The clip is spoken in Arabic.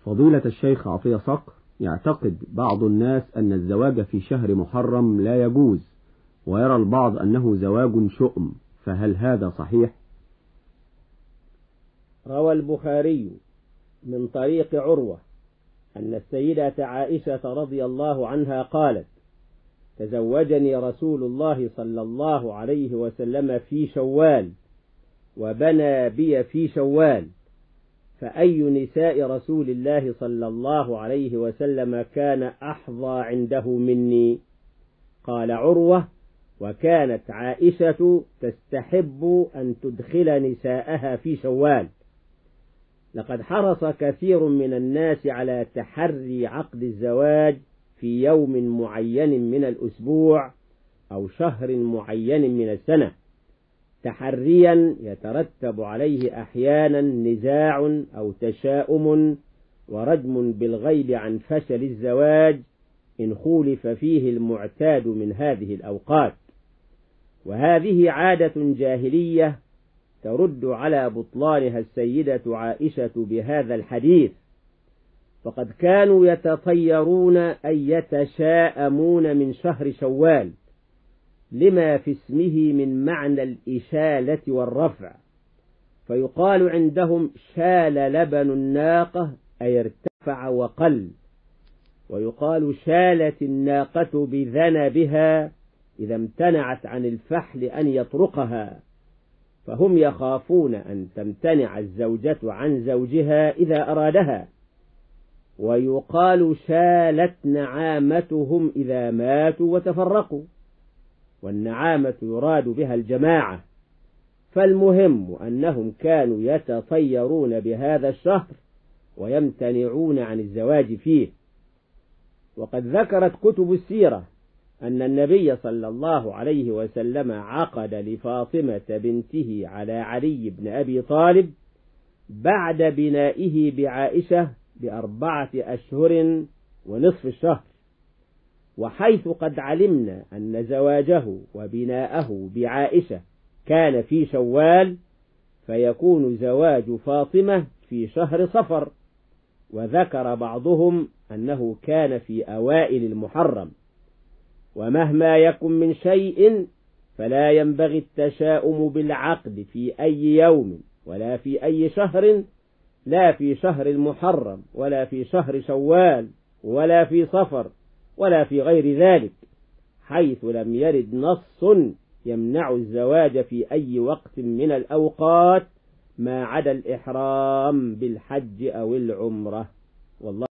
فضيلة الشيخ عطية صقر، يعتقد بعض الناس أن الزواج في شهر محرم لا يجوز، ويرى البعض أنه زواج شؤم، فهل هذا صحيح؟ روى البخاري من طريق عروة أن السيدة عائشة رضي الله عنها قالت: تزوجني رسول الله صلى الله عليه وسلم في شوال، وبنى بي في شوال، فأي نساء رسول الله صلى الله عليه وسلم كان أحظى عنده مني؟ قال عروة: وكانت عائشة تستحب أن تدخل نساءها في شوال. لقد حرص كثير من الناس على تحري عقد الزواج في يوم معين من الأسبوع أو شهر معين من السنة، تحريا يترتب عليه أحيانا نزاع أو تشاؤم ورجم بالغيب عن فشل الزواج إن خولف فيه المعتاد من هذه الأوقات. وهذه عادة جاهلية ترد على بطلانها السيدة عائشة بهذا الحديث، فقد كانوا يتطيرون أي يتشاءمون من شهر شوال لما في اسمه من معنى الإشالة والرفع، فيقال عندهم شال لبن الناقة أي ارتفع وقل، ويقال شالت الناقة بذنبها إذا امتنعت عن الفحل أن يطرقها، فهم يخافون أن تمتنع الزوجة عن زوجها إذا أرادها. ويقال شالت نعامتهم إذا ماتوا وتفرقوا، والنعامة يراد بها الجماعة. فالمهم أنهم كانوا يتطيرون بهذا الشهر ويمتنعون عن الزواج فيه. وقد ذكرت كتب السيرة أن النبي صلى الله عليه وسلم عقد لفاطمة بنته على علي بن أبي طالب بعد بنائه بعائشة ب4 أشهر ونصف الشهر. وحيث قد علمنا أن زواجه وبناءه بعائشة كان في شوال، فيكون زواج فاطمة في شهر صفر، وذكر بعضهم أنه كان في أوائل المحرم. ومهما يكن من شيء فلا ينبغي التشاؤم بالعقد في أي يوم ولا في أي شهر، لا في شهر المحرم ولا في شهر شوال ولا في صفر ولا في غير ذلك، حيث لم يرد نص يمنع الزواج في أي وقت من الأوقات ما عدا الإحرام بالحج أو العمرة. والله